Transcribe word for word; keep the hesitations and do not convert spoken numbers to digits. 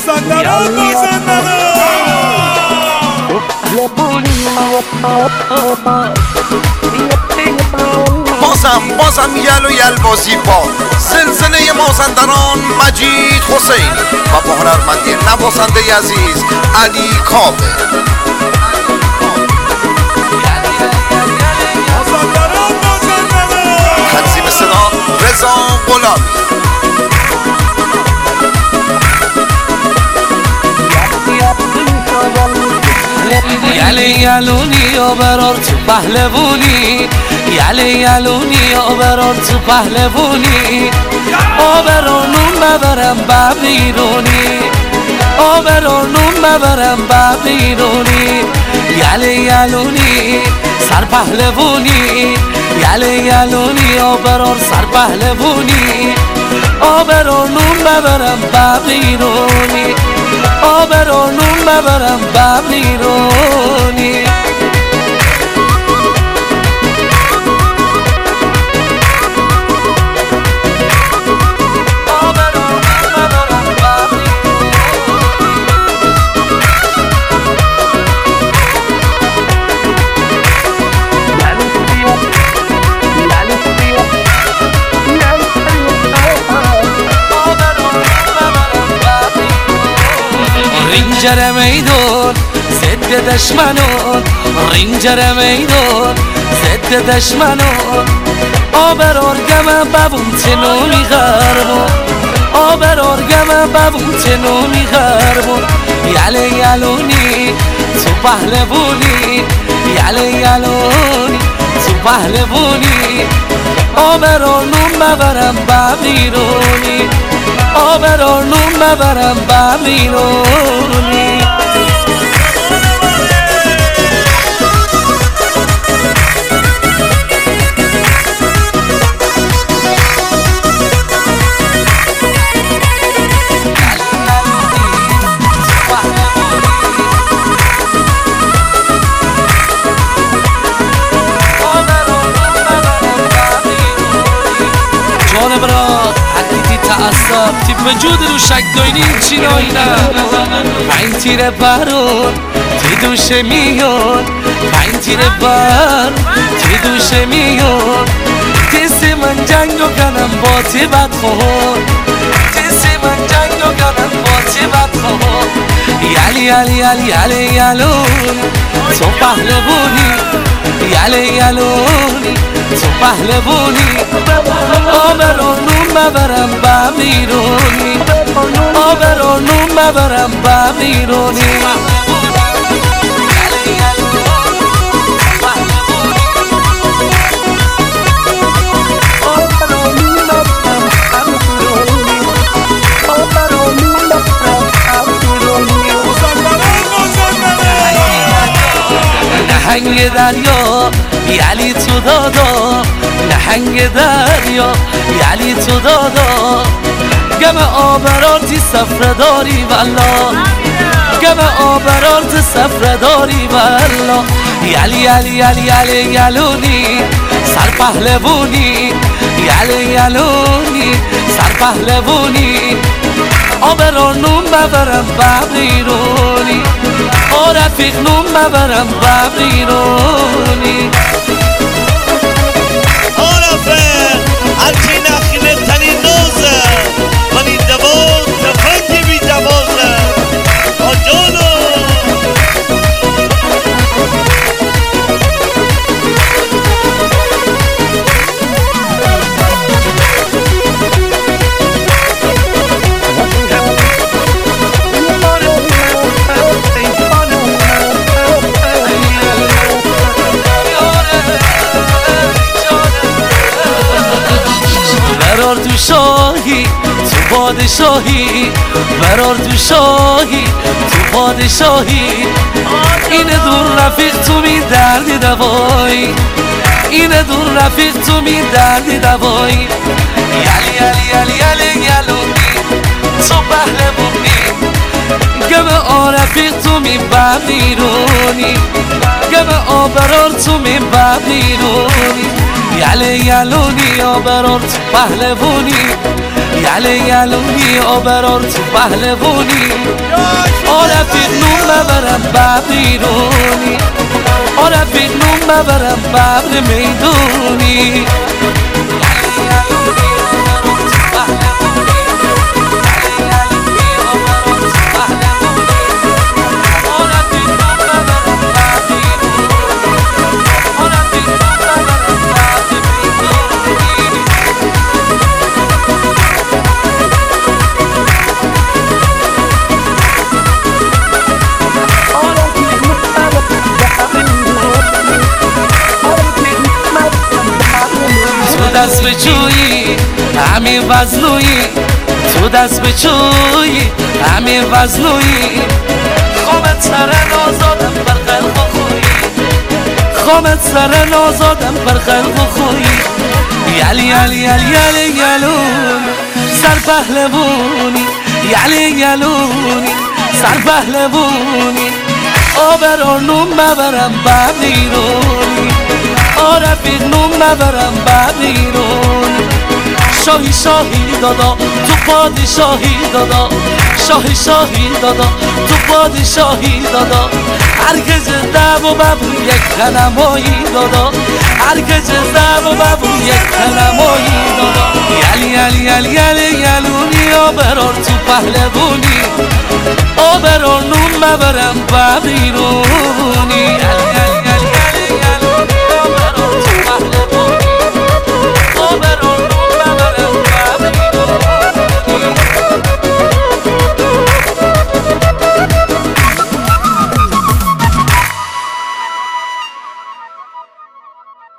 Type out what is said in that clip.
مازندران مازندران بازم بازم یل و یل بازی با زلزله مازندران مجید حسین و با هنرمندی نوازنده عزیز علی کاوه. مازندران مازندران تنظیم صدا رضا غلامی. یلی یلونی و برار تو پهلوونی، یلی یلونی و برار تو پهلوونی، آبرانون ببرم ببیرونی، آبرانون ببرم ببیرونی. یلی یلونی سر پهلوونی، یلی یلونی و برار سر پهلوونی، آبرانون ببرم ببیرونی، آبرانون ببرم ببیرونی. رینجر میدون ضد دشمنون، رینجر میدون ضد دشمنون، آبرار گمه ببون تنومی غربون، آبرار گمه ببون تنومی غربون. یلی یلونی تو پهلوونی، یلی یلونی تو پهلوونی، آبرانون ببرم ببیرونی، آبرانون ببرم ببیرونی. جان برا حدیدی تعصب تیپ وجود رو شک دوینی چینایی نه. پنج تیر برون تی دوشه میون، پنج تیر بر تی دوشه میون، تیسی من جنگو کنم با تی بدخون، تیسی من جنگو کنم با تی بدخون. یلی یلی یلی یلی یلون تو پهلوونی، یلی یلونی تو پهلوونی، آبرانون ببرم ببیرونی، آبرانون ببرم ببیرونی. نهنگ دریا یلی تو دادا، نهنگ دریا یلی تو دادا، گم آبرار تی سفره داری والا، گم آبرار تی سفره داری والا. یلی یلی یلی یلی یلونی سر پهلوونی، یلی یلونی سر پهلوونی، آبرانون ببرم ببیرونی، آ رفیق نون ببرم ببیرونی. آ رفیق هرچی نخینه تنی نوزه من این دوان تفنگ بی دوازه آجانو. برار تو شاهی تو پادشاهی، برار تو شاهی تو پادشاهی، این دور رفیق تو می دردی دوایی، این دور رفیق تو می دردی دوایی. یلی یلی یلی یلی یلونی تو پهلوونی، گم آ رفیق تو می ببیرونی، گم آبرار تو می ببیرونی. یلی یلونی آبرار تو پهلوونی، یله یلونی آبرار تو پهلوانی رفیق نون ببرم ببر بیرونی رفیق نون ببرم ببر میدونی دست به جویی همین وزنویی تو دست به جویی همین وزنویی خوامت سر نازادم بر خلق و خویی خوامت سر نازادم بر خلق و خویی یلی یلی یلی یلی یلون سر پهلوونی یلی یلونی سر پهلوونی آبرار نون ببرم بر بیرونی رفیق نون ببرم بر بیرون شاهی شاهی دادا تو پادشاهی دادا شاهی شاهی دادا تو پادشاهی دادا هرگز دب و ببو یک کلمایی دادا هرگز دب و ببو یک کلمایی دادا یلی یلی یلی یلی یلونی آبرار تو پهلوونی آبرار نون ببرم بر بیرونی یلی یلی